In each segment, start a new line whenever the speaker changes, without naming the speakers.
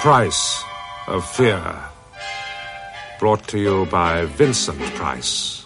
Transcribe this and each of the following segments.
Price of Fear. Brought to you by Vincent Price.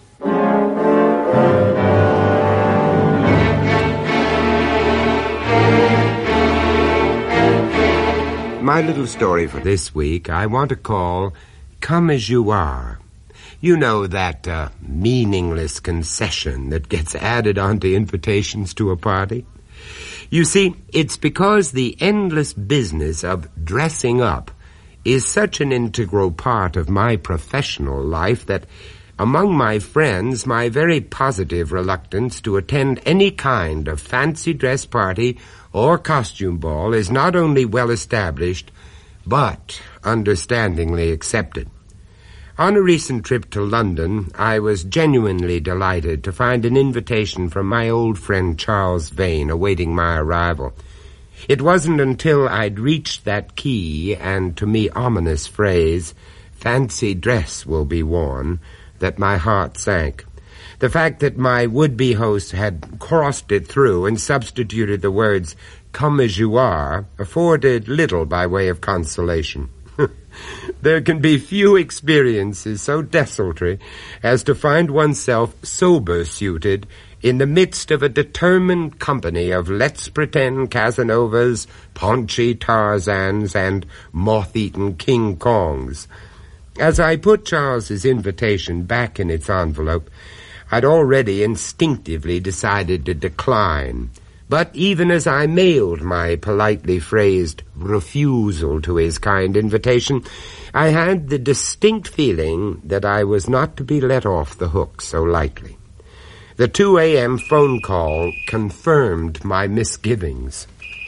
My little story for this week I want to call Come As You Are. You know that meaningless concession that gets added onto invitations to a party? You see, it's because the endless business of dressing up is such an integral part of my professional life that among my friends, my very positive reluctance to attend any kind of fancy dress party or costume ball is not only well established, but understandingly accepted. On a recent trip to London, I was genuinely delighted to find an invitation from my old friend Charles Vane awaiting my arrival. It wasn't until I'd reached that key and, to me, ominous phrase, "fancy dress will be worn," that my heart sank. The fact that my would-be host had crossed it through and substituted the words, "come as you are," afforded little by way of consolation. There can be few experiences so desultory as to find oneself sober-suited in the midst of a determined company of let's pretend Casanovas, paunchy Tarzans, and moth-eaten King Kongs. As I put Charles's invitation back in its envelope, I'd already instinctively decided to decline. But even as I mailed my politely phrased refusal to his kind invitation, I had the distinct feeling that I was not to be let off the hook so lightly. The 2 a.m. phone call confirmed my misgivings.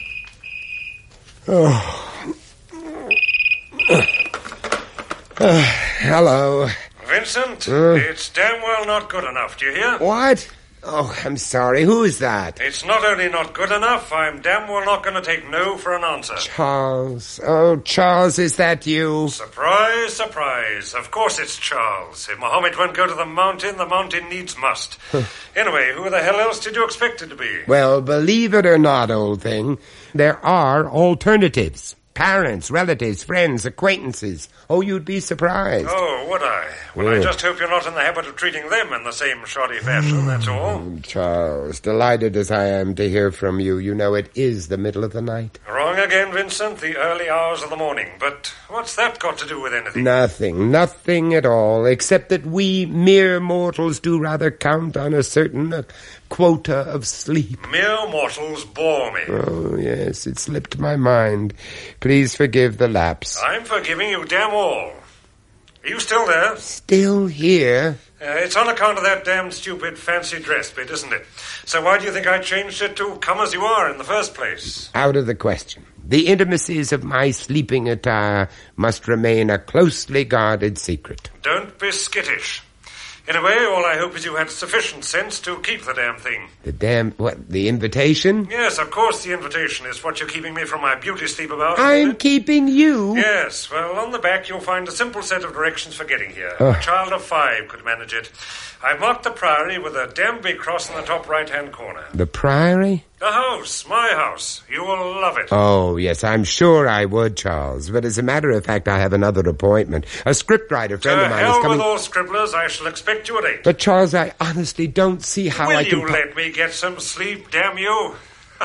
Hello.
Vincent, it's damn well not good enough, do you hear?
What? Oh, I'm sorry. Who is that?
It's not only not good enough, I'm damn well not going to take no for an answer.
Charles. Oh, Charles, is that you?
Surprise, surprise. Of course it's Charles. If Mohammed won't go to the mountain needs must. Anyway, who the hell else did you expect it to be?
Well, believe it or not, old thing, there are alternatives. Parents, relatives, friends, acquaintances. Oh, you'd be surprised.
Oh, would I? Well, I just hope you're not in the habit of treating them in the same shoddy fashion, that's all.
Charles, delighted as I am to hear from you. You know it is the middle of the night.
Wrong again, Vincent, the early hours of the morning. But what's that got to do with anything?
Nothing at all, except that we mere mortals do rather count on a certain quota of sleep.
Mere mortals bore me.
Oh, yes, it slipped my mind. Please forgive the lapse.
I'm forgiving you damn all. Are you still there?
Still here?
It's on account of that damn stupid fancy dress bit, isn't it? So why do you think I changed it to come as you are in the first place?
Out of the question. The intimacies of my sleeping attire must remain a closely guarded secret.
Don't be skittish. Anyway, all I hope is you had sufficient sense to keep the damn thing.
The invitation?
Yes, of course the invitation is what you're keeping me from my beauty sleep about.
I'm keeping you?
Yes, well, on the back you'll find a simple set of directions for getting here. A child of 5 could manage it. I've marked the Priory with a damn big cross in the top right-hand corner.
The Priory?
The house, my house. You will love it.
Oh, yes, I'm sure I would, Charles. But as a matter of fact, I have another appointment. A scriptwriter friend of mine is coming...
To hell with all scribblers, I shall expect you at 8.
But, Charles, I honestly don't see how I can...
Will you let me get some sleep, damn you?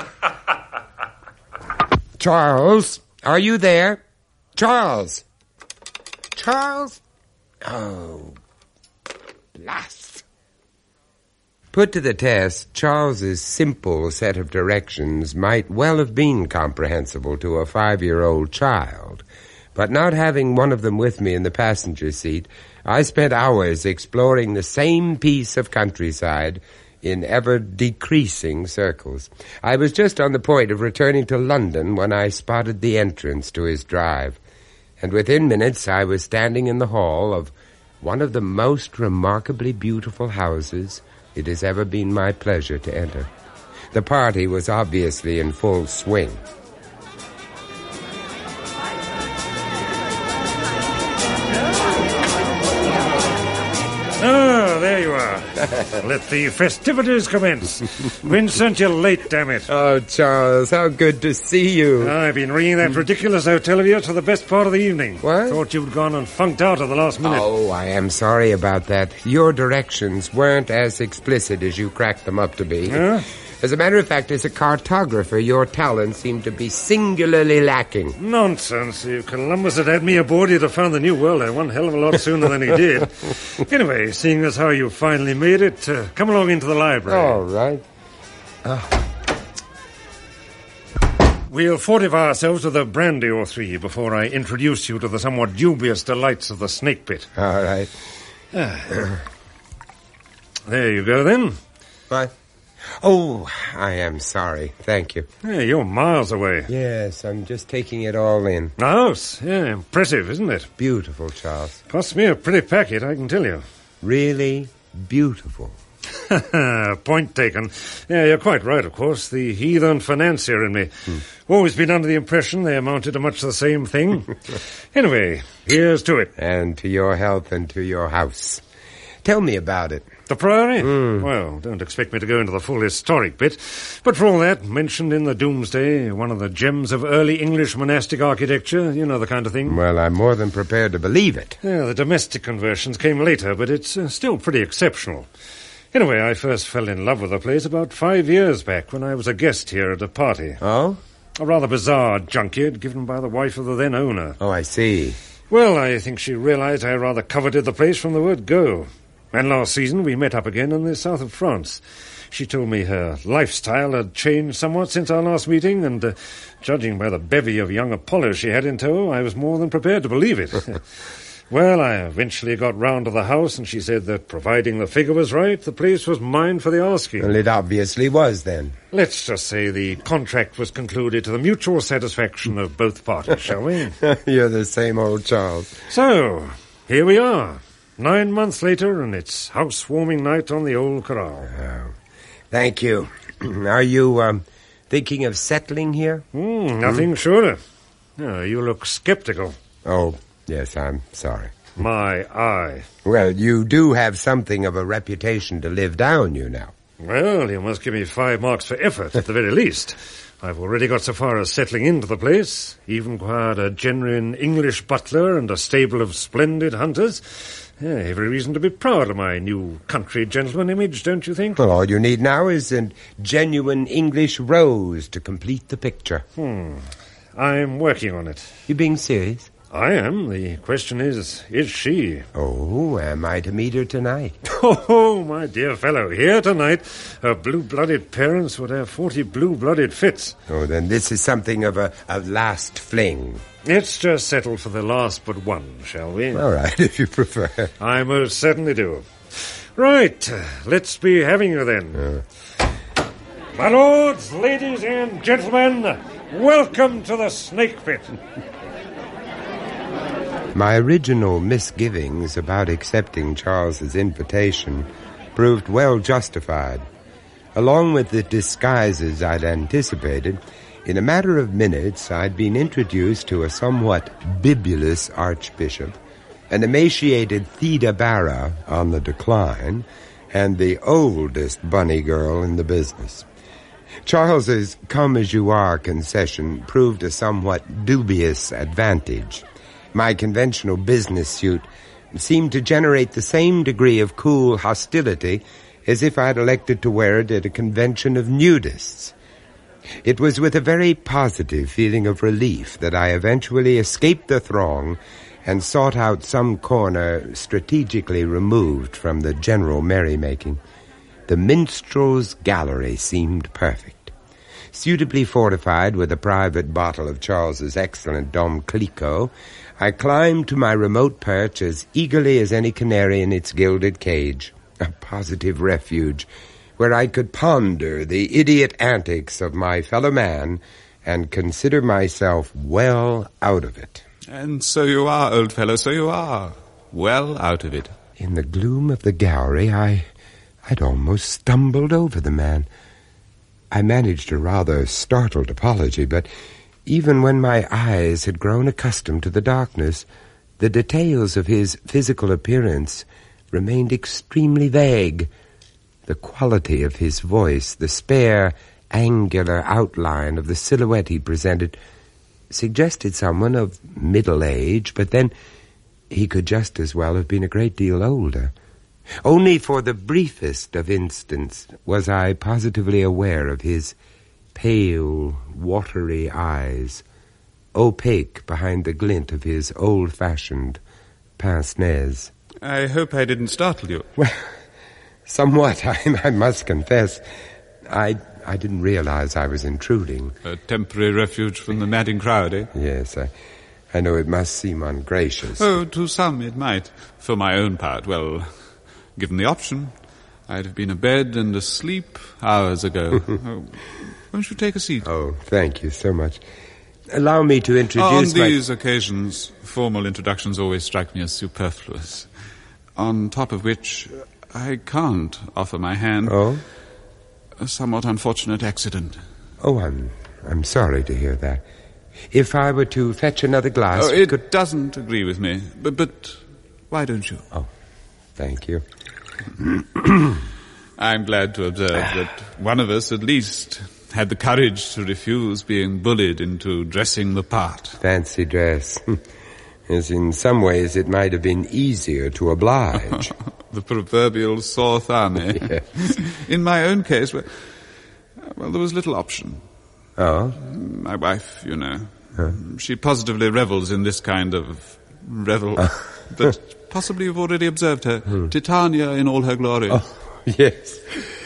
Charles, are you there? Charles? Charles? Oh, blast. Put to the test, Charles's simple set of directions might well have been comprehensible to a 5-year-old child, but not having one of them with me in the passenger seat, I spent hours exploring the same piece of countryside in ever-decreasing circles. I was just on the point of returning to London when I spotted the entrance to his drive, and within minutes I was standing in the hall of one of the most remarkably beautiful houses it has ever been my pleasure to enter. The party was obviously in full swing.
Ah, there you are. Let the festivities commence. Vincent, you're late, damn it.
Oh, Charles, how good to see you.
I've been ringing that ridiculous hotel of yours for the best part of the evening.
What?
Thought you'd gone and funked out at the last minute.
Oh, I am sorry about that. Your directions weren't as explicit as you cracked them up to be.
Huh?
As a matter of fact, as a cartographer, your talents seem to be singularly lacking.
Nonsense. If Columbus had had me aboard, he'd have found the New World one hell of a lot sooner than he did. Anyway, seeing as how you finally made it, come along into the library.
All right.
We'll fortify ourselves with a brandy or three before I introduce you to the somewhat dubious delights of the snake pit.
All right.
There you go, then.
What? Oh, I am sorry. Thank you.
Yeah, you're miles away.
Yes, I'm just taking it all in.
The house, yeah, impressive, isn't it?
Beautiful, Charles.
Cost me a pretty packet, I can tell you.
Really beautiful.
Point taken. Yeah, you're quite right, of course. The heathen financier in me. Always been under the impression they amounted to much the same thing. Anyway, here's to it.
And to your health and to your house. Tell me about it.
The Priory? Well, don't expect me to go into the full historic bit. But for all that, mentioned in the Doomsday, one of the gems of early English monastic architecture, you know the kind of thing.
Well, I'm more than prepared to believe it.
Yeah, the domestic conversions came later, but it's still pretty exceptional. Anyway, I first fell in love with the place about 5 years back when I was a guest here at a party.
Oh?
A rather bizarre junket given by the wife of the then owner.
Oh, I see.
Well, I think she realized I rather coveted the place from the word go. And last season we met up again in the south of France. She told me her lifestyle had changed somewhat since our last meeting, and judging by the bevy of young Apollos she had in tow, I was more than prepared to believe it. Well, I eventually got round to the house, and she said that providing the figure was right, the place was mine for the asking.
Well, it obviously was, then.
Let's just say the contract was concluded to the mutual satisfaction of both parties, shall we?
You're the same old Charles.
So, here we are. 9 months later, and it's housewarming night on the old corral.
Oh, thank you. Are you, thinking of settling here?
Nothing surer. Oh, you look skeptical.
Oh, yes, I'm sorry.
My eye.
Well, you do have something of a reputation to live down, you know.
Well, you must give me 5 marks for effort, at the very least. I've already got so far as settling into the place, even acquired a genuine English butler and a stable of splendid hunters. Yeah, every reason to be proud of my new country gentleman image, don't you think?
Well, all you need now is a genuine English rose to complete the picture.
I'm working on it.
You being serious?
I am. The question is she?
Oh, am I to meet her tonight?
Oh, my dear fellow, here tonight, her blue-blooded parents would have 40 blue-blooded fits.
Oh, then this is something of a last fling.
Let's just settle for the last but one, shall we?
All right, if you prefer.
I most certainly do. Right, let's be having you then. My lords, ladies and gentlemen, welcome to the Snake Pit.
My original misgivings about accepting Charles's invitation proved well justified. Along with the disguises I'd anticipated, in a matter of minutes I'd been introduced to a somewhat bibulous archbishop, an emaciated Theda Bara on the decline, and the oldest bunny girl in the business. Charles's come-as-you-are concession proved a somewhat dubious advantage. My conventional business suit seemed to generate the same degree of cool hostility as if I'd elected to wear it at a convention of nudists. It was with a very positive feeling of relief that I eventually escaped the throng and sought out some corner strategically removed from the general merrymaking. The minstrel's gallery seemed perfect. Suitably fortified with a private bottle of Charles's excellent Dom Clicquot, I climbed to my remote perch as eagerly as any canary in its gilded cage, a positive refuge where I could ponder the idiot antics of my fellow man and consider myself well out of it.
And so you are, old fellow, so you are. Well out of it.
In the gloom of the gallery, I'd almost stumbled over the man. I managed a rather startled apology, but even when my eyes had grown accustomed to the darkness, the details of his physical appearance remained extremely vague, The quality of his voice, the spare, angular outline of the silhouette he presented, suggested someone of middle age, but then he could just as well have been a great deal older. Only for the briefest of instants was I positively aware of his pale, watery eyes, opaque behind the glint of his old-fashioned pince-nez.
I hope I didn't startle you.
Well, somewhat, I must confess. I didn't realize I was intruding.
A temporary refuge from the madding crowd, eh?
Yes, I know it must seem ungracious.
Oh, to some it might. For my own part, well, given the option, I'd have been abed and asleep hours ago. Oh, won't you take a seat?
Oh, thank you so much. Allow me to introduce
On these occasions, formal introductions always strike me as superfluous. On top of which, I can't offer my hand.
Oh?
A somewhat unfortunate accident.
Oh, I'm sorry to hear that. If I were to fetch another glass...
Oh, it doesn't agree with me. But why don't you?
Oh, thank you.
I'm glad to observe that one of us, at least, had the courage to refuse being bullied into dressing the part.
Fancy dress. As in some ways it might have been easier to oblige.
The proverbial sore thumb, eh?
Yes.
In my own case, well, there was little option.
Oh?
My wife, you know.
Huh?
She positively revels in this kind of revel. But possibly you've already observed her. Titania in all her glory.
Oh, yes.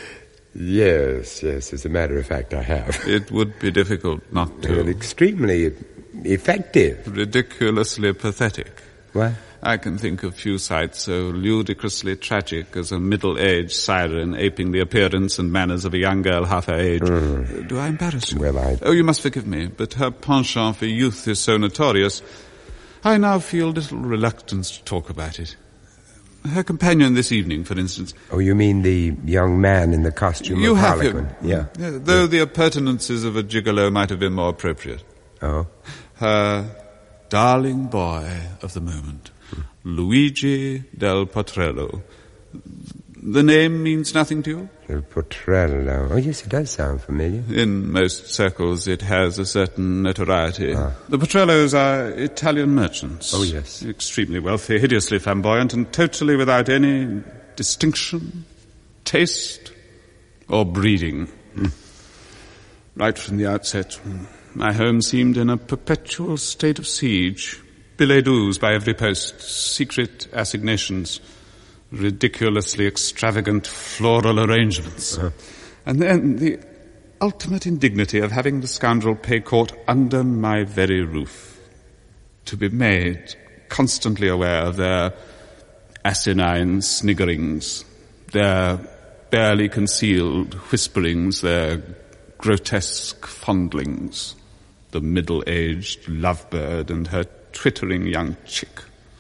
Yes, as a matter of fact, I have.
It would be difficult not to.
Well, extremely effective.
Ridiculously pathetic.
What?
I can think of few sights so ludicrously tragic as a middle-aged siren aping the appearance and manners of a young girl half her age. Do I embarrass you?
Well,
Oh, you must forgive me, but her penchant for youth is so notorious, I now feel little reluctance to talk about it. Her companion this evening, for instance.
Oh, you mean the young man in the costume
You
of
have
Harlequin?
him.
Yeah.
Though the appurtenances of a gigolo might have been more appropriate.
Oh?
Her darling boy of the moment, Luigi del Potrello. The name means nothing to you?
Del Potrello. Oh, yes, it does sound familiar.
In most circles it has a certain notoriety. The Potrellos are Italian merchants.
Oh, yes.
Extremely wealthy, hideously flamboyant, and totally without any distinction, taste, or breeding. Right from the outset, my home seemed in a perpetual state of siege. Billets-doux by every post, secret assignations, ridiculously extravagant floral arrangements. And then the ultimate indignity of having the scoundrel pay court under my very roof. To be made constantly aware of their asinine sniggerings, their barely concealed whisperings, their grotesque fondlings, the middle-aged lovebird and her twittering young chick.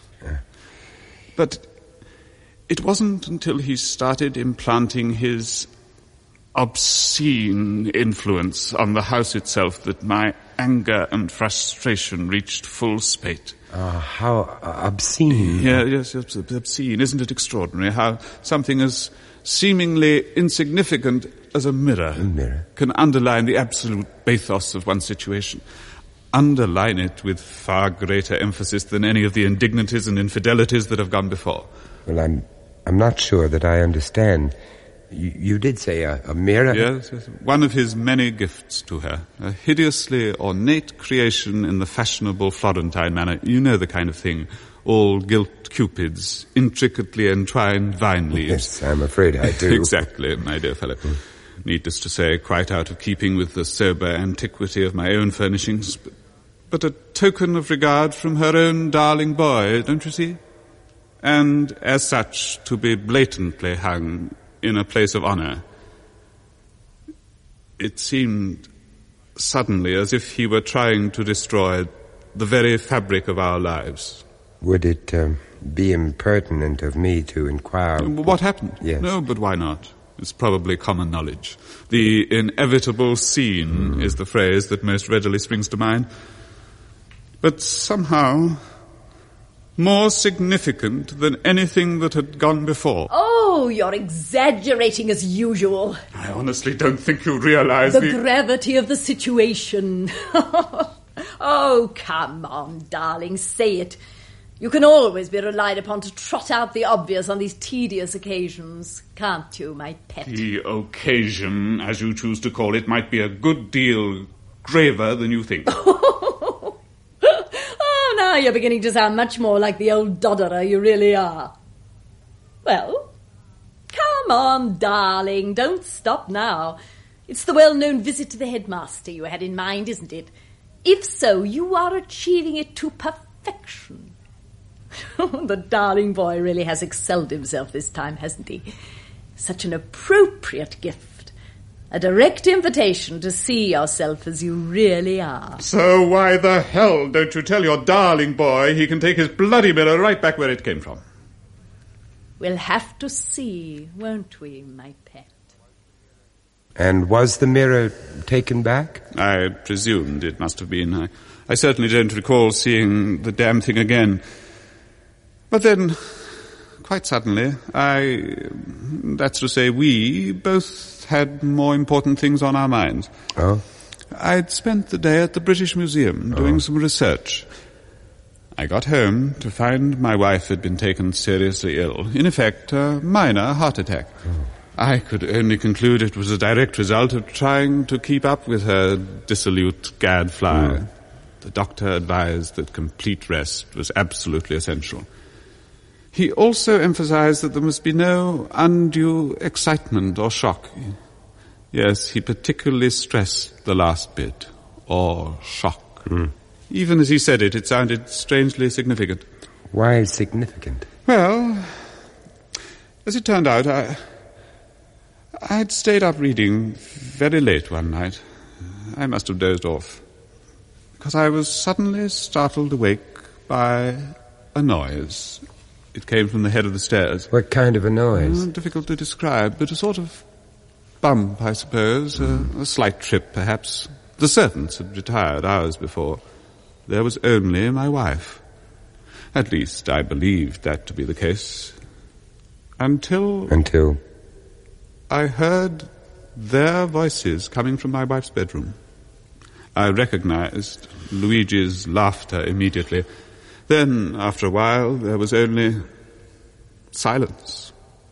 But it wasn't until he started implanting his obscene influence on the house itself that my anger and frustration reached full spate.
How obscene.
Yes, obscene. Isn't it extraordinary how something as seemingly insignificant as a mirror can underline the absolute bathos of one situation? Underline it with far greater emphasis than any of the indignities and infidelities that have gone before.
Well, I'm not sure that I understand. You did say a mirror?
Yes, one of his many gifts to her. A hideously ornate creation in the fashionable Florentine manner. You know the kind of thing. All gilt cupids, intricately entwined vine leaves.
Yes, I'm afraid I do.
Exactly, my dear fellow. Needless to say, quite out of keeping with the sober antiquity of my own furnishings. But a token of regard from her own darling boy, don't you see? And as such, to be blatantly hung in a place of honor. It seemed suddenly as if he were trying to destroy the very fabric of our lives.
Would it be impertinent of me to inquire...
What happened?
Yes.
No, but why not? It's probably common knowledge. The inevitable scene is the phrase that most readily springs to mind. But somehow more significant than anything that had gone before.
Oh, Oh, you're exaggerating as usual.
I honestly don't think you realize
the gravity of the situation. Oh, come on, darling, say it. You can always be relied upon to trot out the obvious on these tedious occasions, can't you, my pet?
The occasion, as you choose to call it, might be a good deal graver than you think.
Oh, now you're beginning to sound much more like the old dodderer you really are. Well, come on, darling, don't stop now. It's the well-known visit to the headmaster you had in mind, isn't it? If so, you are achieving it to perfection. The darling boy really has excelled himself this time, hasn't he? Such an appropriate gift. A direct invitation to see yourself as you really are.
So why the hell don't you tell your darling boy he can take his bloody mirror right back where it came from?
We'll have to see, won't we, my pet?
And was the mirror taken back?
I presumed it must have been. I certainly don't recall seeing the damn thing again. But then, quite suddenly, that's to say, we both had more important things on our minds.
Oh?
I'd spent the day at the British Museum doing some research. I got home to find my wife had been taken seriously ill. In effect, a minor heart attack. Oh. I could only conclude it was a direct result of trying to keep up with her dissolute gadfly. The doctor advised that complete rest was absolutely essential. He also emphasized that there must be no undue excitement or shock. Yes, he particularly stressed the last bit, or shock. Even as he said it, it sounded strangely significant.
Why significant?
Well, as it turned out, I'd stayed up reading very late one night. I must have dozed off, because I was suddenly startled awake by a noise. It came from the head of the stairs.
What kind of a noise?
Difficult to describe, but a sort of bump, I suppose. A slight trip, perhaps. The servants had retired hours before. There was only my wife. At least, I believed that to be the case. Until I heard their voices coming from my wife's bedroom. I recognized Luigi's laughter immediately. Then, after a while, there was only silence.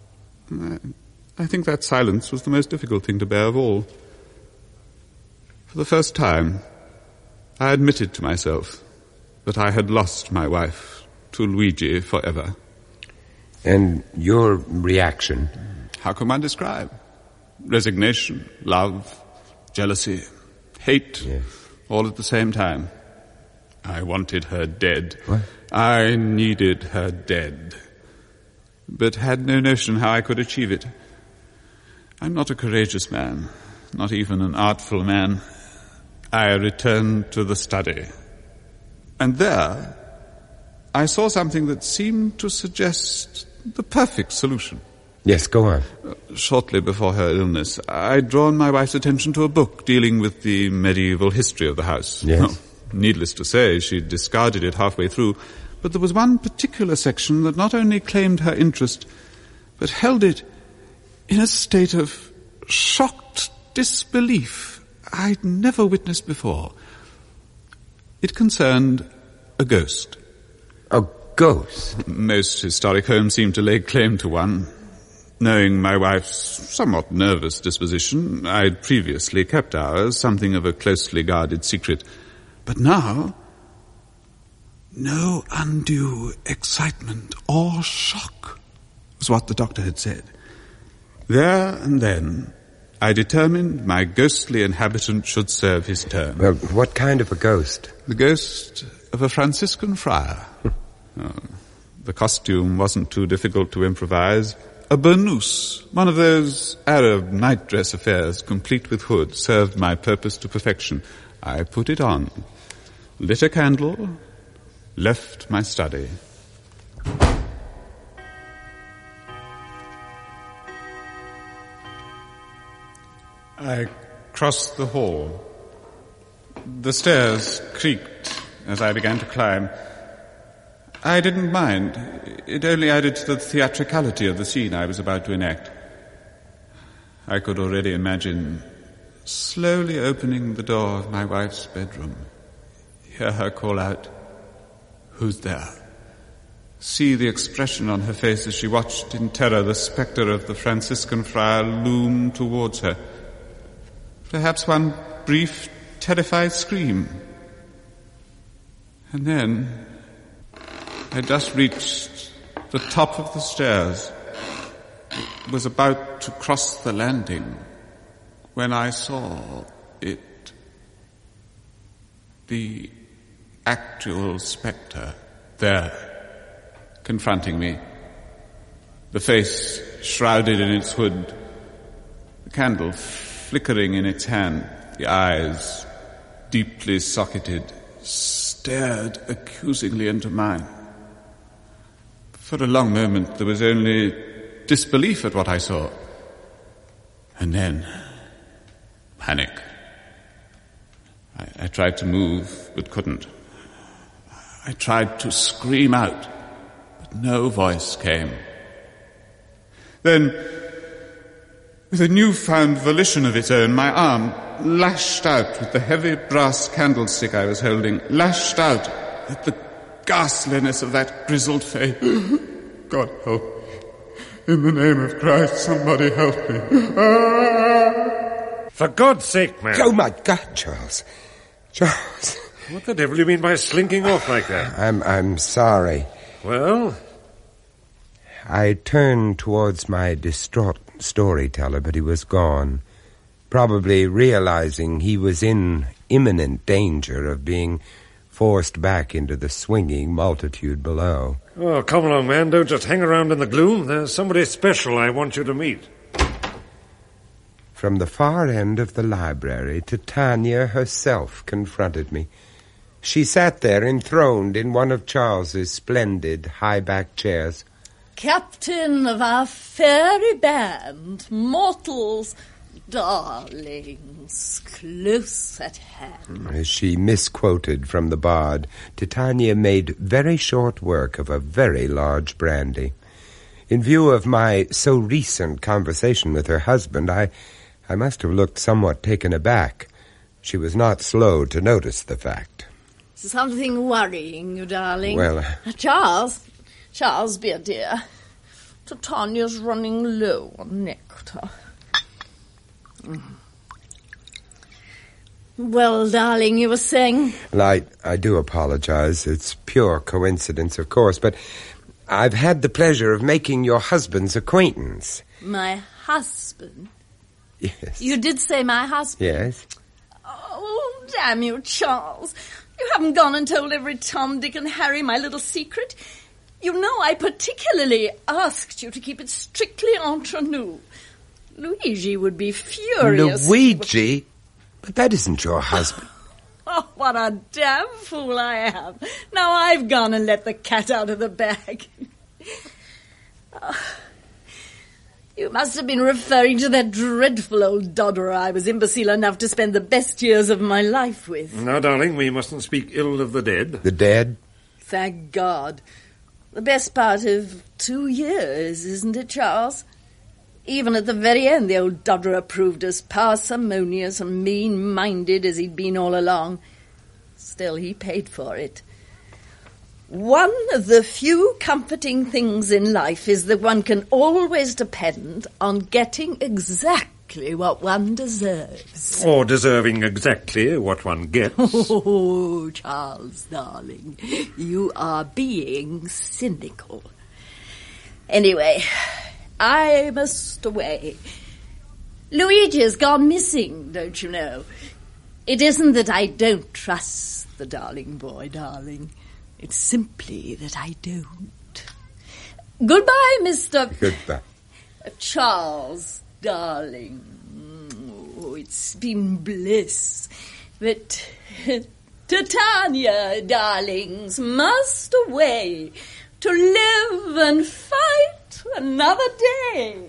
I think that silence was the most difficult thing to bear of all. For the first time, I admitted to myself that I had lost my wife to Luigi forever.
And your reaction?
How can one describe? Resignation, love, jealousy, hate,
yes.
All at the same time. I wanted her dead.
What?
I needed her dead, but had no notion how I could achieve it. I'm not a courageous man, not even an artful man. I returned to the study, and there I saw something that seemed to suggest the perfect solution.
Yes, go on.
Shortly before her illness, I'd drawn my wife's attention to a book dealing with the medieval history of the house.
Yes.
Oh, needless to say, she discarded it halfway through, but there was one particular section that not only claimed her interest, but held it in a state of shocked disbelief I'd never witnessed before. It concerned a ghost.
A ghost?
Most historic homes seem to lay claim to one. Knowing my wife's somewhat nervous disposition, I'd previously kept ours something of a closely guarded secret. But now, no undue excitement or shock was what the doctor had said. There and then, I determined my ghostly inhabitant should serve his turn.
Well, what kind of a ghost?
The ghost of a Franciscan friar. The costume wasn't too difficult to improvise. A burnous, one of those Arab night-dress affairs, complete with hood, served my purpose to perfection. I put it on, lit a candle, left my study. I crossed the hall. The stairs creaked as I began to climb. I didn't mind. It only added to the theatricality of the scene I was about to enact. I could already imagine slowly opening the door of my wife's bedroom, hear her call out, "Who's there?" See the expression on her face as she watched in terror the spectre of the Franciscan friar loom towards her. Perhaps one brief, terrified scream. And then I just reached the top of the stairs, was about to cross the landing, when I saw it, the actual spectre, there, confronting me, the face shrouded in its hood, the candle flickering in its hand, the eyes deeply socketed, stared accusingly into mine. For a long moment there was only disbelief at what I saw, and then panic. I tried to move, but couldn't. I tried to scream out, but no voice came. Then, with a newfound volition of its own, my arm lashed out with the heavy brass candlestick I was holding, lashed out at the ghastliness of that grizzled face. God help me. In the name of Christ, somebody help me.
For God's sake, man.
Oh, my God, Charles. Charles.
What the devil do you mean by slinking off like that?
I'm sorry.
Well?
I turned towards my distraught storyteller, but he was gone, probably realizing he was in imminent danger of being forced back into the swinging multitude below.
Oh, come along, man. Don't just hang around in the gloom. There's somebody special I want you to meet.
From the far end of the library, Titania herself confronted me. She sat there enthroned in one of Charles's splendid high-backed chairs.
Captain of our fairy band, mortals, darlings, close at hand.
As she misquoted from the bard, Titania made very short work of a very large brandy. In view of my so recent conversation with her husband, I must have looked somewhat taken aback. She was not slow to notice the fact.
Something worrying you, darling.
Well...
Charles, be a dear. Titania's running low on nectar. Well, darling, you were saying...
Well, I do apologize. It's pure coincidence, of course, but I've had the pleasure of making your husband's acquaintance.
My husband?
Yes.
You did say my husband?
Yes.
Oh, damn you, Charles. You haven't gone and told every Tom, Dick and Harry my little secret. You know I particularly asked you to keep it strictly entre nous. Luigi would be furious.
Luigi? But that isn't your husband.
Oh, what a damn fool I am. Now I've gone and let the cat out of the bag. You must have been referring to that dreadful old dodderer I was imbecile enough to spend the best years of my life with.
Now, darling, we mustn't speak ill of the dead.
The dead?
Thank God. The best part of 2 years, isn't it, Charles? Even at the very end, the old dodderer proved as parsimonious and mean-minded as he'd been all along. Still, he paid for it. One of the few comforting things in life is that one can always depend on getting exactly what one deserves.
Or deserving exactly what one gets.
Oh, Charles, darling, you are being cynical. Anyway, I must away. Luigi's gone missing, don't you know? It isn't that I don't trust the darling boy, darling. It's simply that I don't. Goodbye, Mr.
Goodbye.
Charles, darling. Oh, it's been bliss. But Titania, darlings, must away to live and fight another day.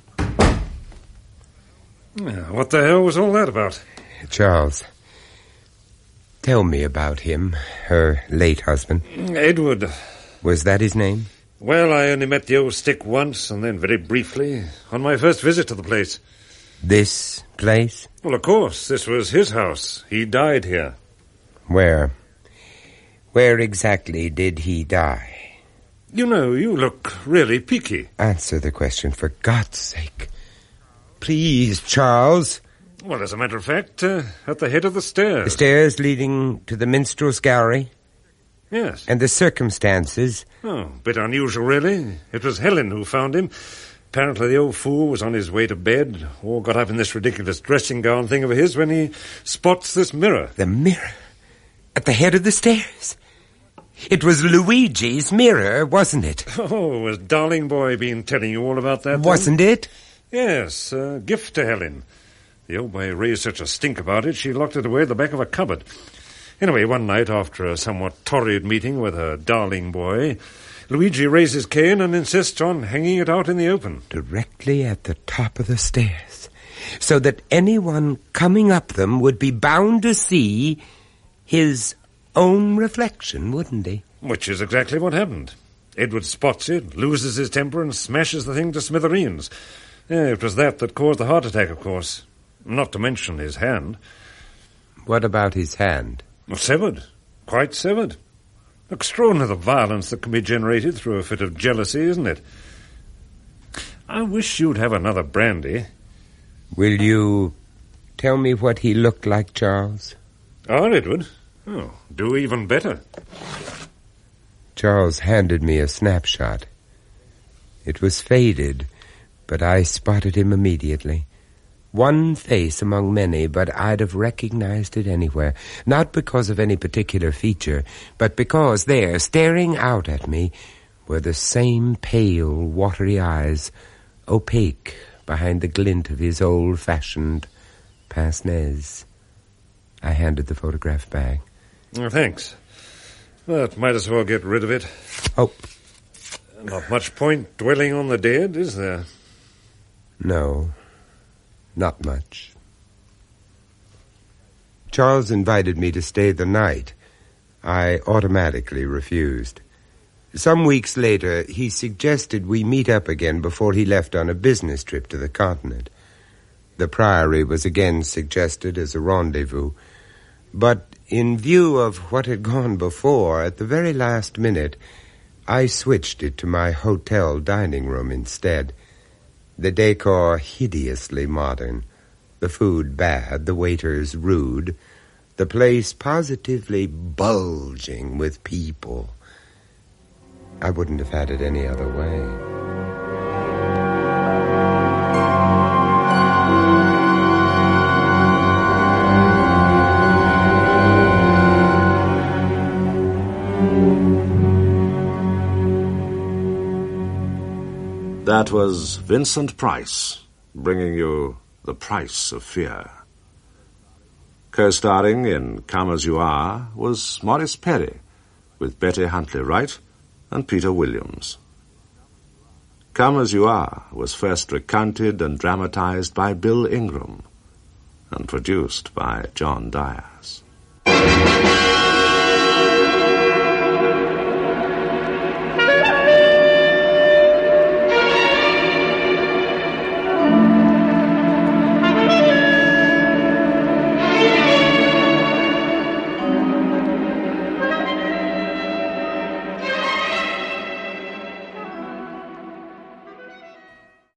What the hell was all that about?
Charles, tell me about him, her late husband.
Edward.
Was that his name?
Well, I only met the old stick once, and then very briefly, on my first visit to the place.
This place?
Well, of course, this was his house. He died here.
Where? Where exactly did he die?
You know, you look really peaky.
Answer the question, for God's sake. Please, Charles.
Well, as a matter of fact, at the head of the stairs.
The stairs leading to the minstrel's gallery?
Yes.
And the circumstances?
Oh, bit unusual, really. It was Helen who found him. Apparently the old fool was on his way to bed, or got up in this ridiculous dressing gown thing of his when he spots this mirror.
The mirror? At the head of the stairs? It was Luigi's mirror, wasn't it?
Oh, has Darling Boy been telling you all about that?
Wasn't it?
Yes, a gift to Helen. The old boy raised such a stink about it, she locked it away at the back of a cupboard. Anyway, one night, after a somewhat torrid meeting with her Darling Boy, Luigi raises Cain and insists on hanging it out in the open.
Directly at the top of the stairs, so that anyone coming up them would be bound to see his own reflection, wouldn't he?
Which is exactly what happened. Edward spots it, loses his temper, and smashes the thing to smithereens. It was that caused the heart attack, of course. Not to mention his hand.
What about his hand?
Well, severed. Quite severed. Extraordinary the violence that can be generated through a fit of jealousy, isn't it? I wish you'd have another brandy.
Will you tell me what he looked like, Charles?
Oh, Edward? Oh, do even better.
Charles handed me a snapshot. It was faded, but I spotted him immediately. One face among many, but I'd have recognized it anywhere. Not because of any particular feature, but because there, staring out at me, were the same pale, watery eyes, opaque behind the glint of his old-fashioned pince-nez. I handed the photograph back.
Oh, thanks. But might as well get rid of it.
Oh.
Not much point dwelling on the dead, is there?
No. Not much. Charles invited me to stay the night. I automatically refused. Some weeks later, he suggested we meet up again before he left on a business trip to the continent. The Priory was again suggested as a rendezvous, but in view of what had gone before, at the very last minute, I switched it to my hotel dining room instead. The decor hideously modern, the food bad, the waiters rude, the place positively bulging with people. I wouldn't have had it any other way.
That was Vincent Price, bringing you The Price of Fear. Co-starring in Come As You Are was Maurice Perry, with Betty Huntley Wright and Peter Williams. Come As You Are was first recounted and dramatized by Bill Ingram and produced by John Dias.